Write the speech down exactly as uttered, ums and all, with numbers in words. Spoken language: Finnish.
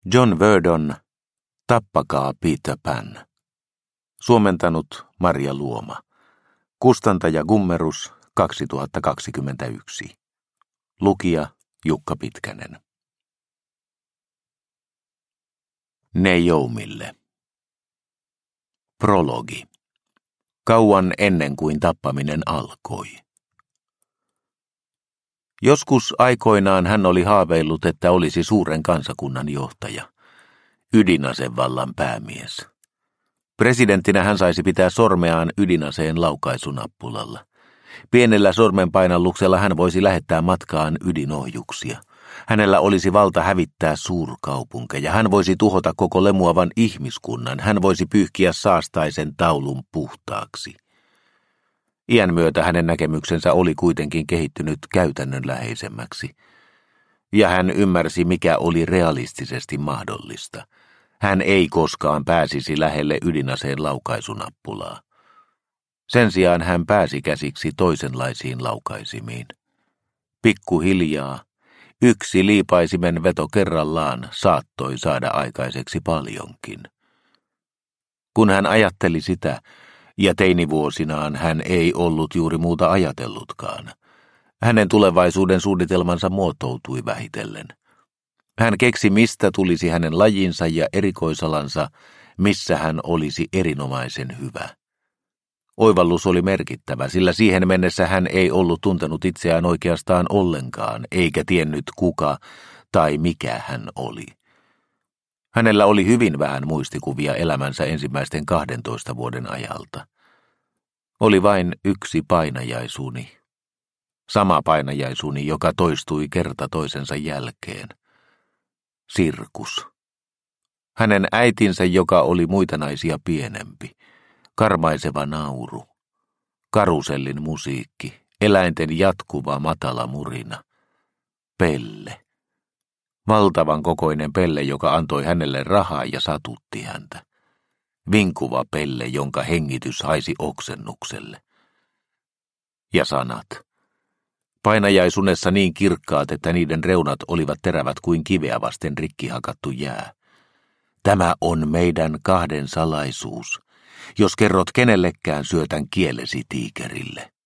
John Verdon, Tappakaa Peter Pan. Suomentanut Marja Luoma. Kustantaja Gummerus kaksituhattakaksikymmentäyksi. Lukija Jukka Pitkänen. Nejoumille. Prologi. Kauan ennen kuin tappaminen alkoi. Joskus aikoinaan hän oli haaveillut, että olisi suuren kansakunnan johtaja, ydinasevallan päämies. Presidenttinä hän saisi pitää sormeaan ydinaseen laukaisunappulalla. Pienellä sormenpainalluksella hän voisi lähettää matkaan ydinohjuksia. Hänellä olisi valta hävittää suurkaupunkeja. Hän voisi tuhota koko lemuavan ihmiskunnan. Hän voisi pyyhkiä saastaisen taulun puhtaaksi. Iän myötä hänen näkemyksensä oli kuitenkin kehittynyt käytännönläheisemmäksi. Ja hän ymmärsi, mikä oli realistisesti mahdollista. Hän ei koskaan pääsisi lähelle ydinaseen laukaisunappulaa. Sen sijaan hän pääsi käsiksi toisenlaisiin laukaisimiin. Pikkuhiljaa, yksi liipaisimen veto kerrallaan saattoi saada aikaiseksi paljonkin. Kun hän ajatteli sitä, ja teinivuosinaan hän ei ollut juuri muuta ajatellutkaan, hänen tulevaisuuden suunnitelmansa muotoutui vähitellen. Hän keksi, mistä tulisi hänen lajinsa ja erikoisalansa, missä hän olisi erinomaisen hyvä. Oivallus oli merkittävä, sillä siihen mennessä hän ei ollut tuntenut itseään oikeastaan ollenkaan, eikä tiennyt kuka tai mikä hän oli. Hänellä oli hyvin vähän muistikuvia elämänsä ensimmäisten kahdentoista vuoden ajalta. Oli vain yksi painajaisuni. Sama painajaisuni, joka toistui kerta toisensa jälkeen. Sirkus. Hänen äitinsä, joka oli muita naisia pienempi. Karmaiseva nauru. Karusellin musiikki. Eläinten jatkuva matala murina. Pelle. Valtavan kokoinen Pelle, joka antoi hänelle rahaa ja satutti häntä. Vinkuva Pelle, jonka hengitys haisi oksennukselle. Ja sanat. Painajaisunessa niin kirkkaat, että niiden reunat olivat terävät kuin kiveä vasten rikki hakattu jää. Tämä on meidän kahden salaisuus. Jos kerrot kenellekään, syötän kielesi tiikerille.